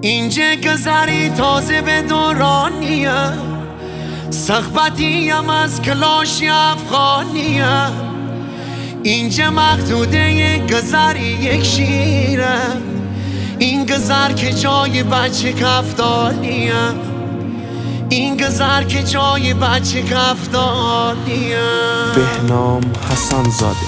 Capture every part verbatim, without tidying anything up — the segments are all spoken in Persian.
اینجا گذری تازه به دورانیه، صحبتیم از کلاشی افغانیه. اینجا مقدوده گذری یک شیره، این گذر که جای بچه کفتانیه، این گذر که جای بچه کفتانیه. بهنام حسن زاده.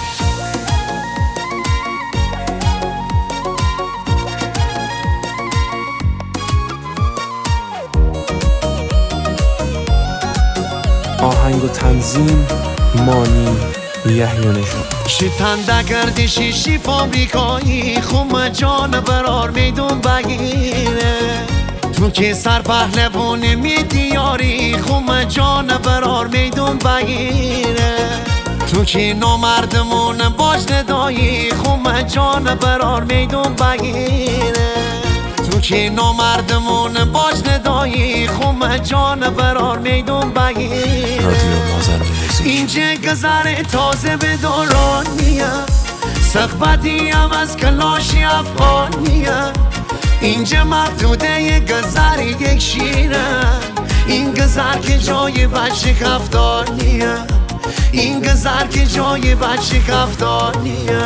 آهنگ و تنظیم مانی یحیی‌نژاد. شتنده گردشی شی فابریکایی، خوم جان برار میدون بگیره. تو که سر پهلوان میدیاری، خوم جان برار میدون بگیره. تو که نامردمون باش ندایی، خوم جان برار میدون بگیره. تو که نامردمون باش ندایی، خوم جان برار میدون بگیره. رادیو مازن موزیک. اینجا گذر تازه به دورانیه، صحبتیم از کلاشی افغانیه. اینجا مقدوده گذر یک شیره، این گذر که جای بچه کفتانیه، این گذر که جای بچه کفتانیه.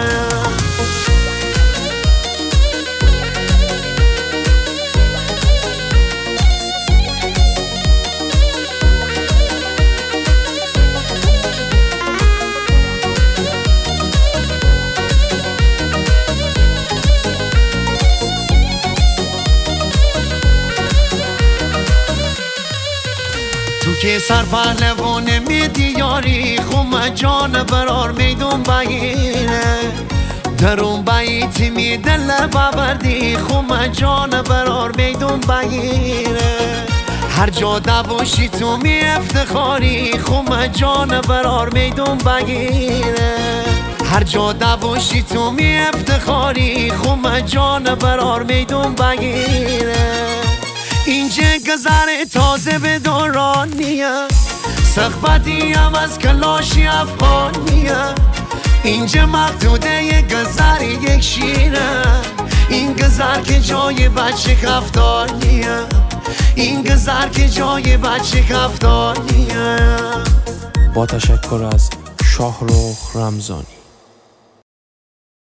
تو که سر پهلوان میدیاری، خوم جان برار میدون بگیره. در اون بیتی می دل ببردی، خوم جان برار میدون بگیره. هر جا دواشی تو می افتخاری، خوم جان برار میدون بگیره. هر جا دواشی تو می افتخاری، خوم جان برار میدون بگیره. اینجا گذر تازه به دورانیه، صحبتیم از کلاشی افغانیه. اینجا مقدوده گذر یک شیره، این گذر که جای بچه کفتانیه، این گذر که جای بچه کفتانیه. با تشکر از شاهرخ رمضانی.